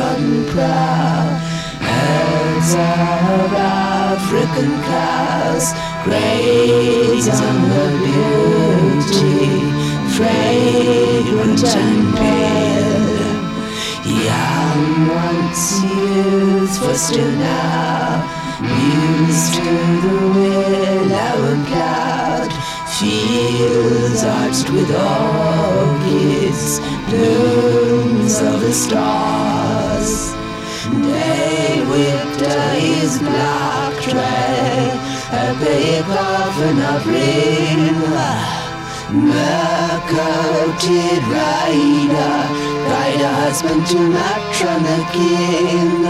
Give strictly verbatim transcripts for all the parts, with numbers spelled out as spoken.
sodden prow. Herds of African cows graze on her beauty, fragrant and pale. Young once youthful, still now used to the willow cloud. Fields arched with orchids, blooms of the stars. They whipped his black tray, a big coffin of ring. Mare-coated rider, guide a husband to Matron the king.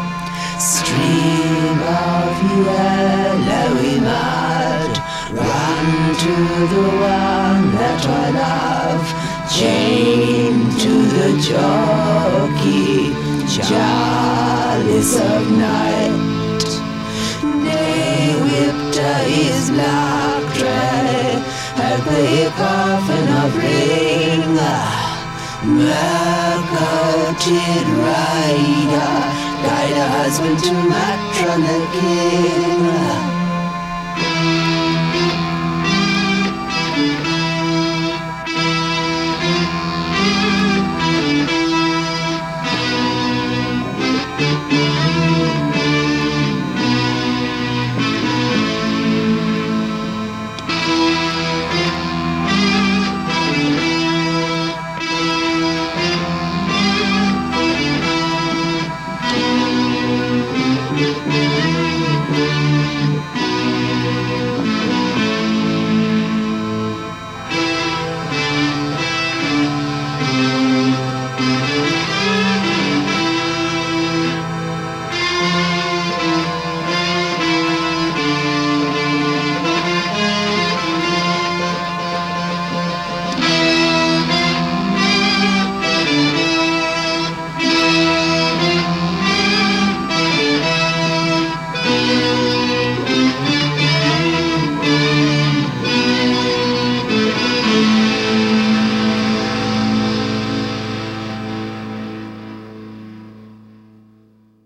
Stream of yellowy mud, run to the one that I love, chained to the jockey, chalice of night. They whipped his black tray, a big coffin of ring. Mare-coated rider, guide a husband to Matron the king.